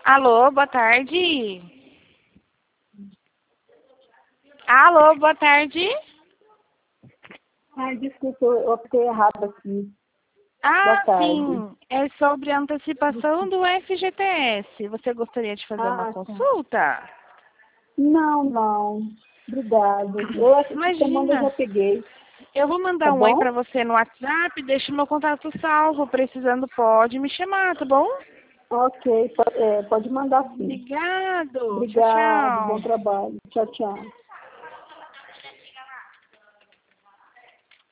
Alô, boa tarde. Alô, boa tarde. Ai, desculpa, eu optei errado aqui. Ah, Boa tarde. sim. É sobre a antecipação do FGTS. Você gostaria de fazer uma Ah, tá. consulta? Não. Obrigada. Eu essa semana eu já Imagina. peguei. Eu vou Tá mandar um oi bom? pra você no WhatsApp, deixa o meu contato salvo. Precisando, pode me chamar, tá bom? Ok, pode mandar sim. Obrigado. Tchau, Obrigado, bom tchau. trabalho. Tchau, tchau.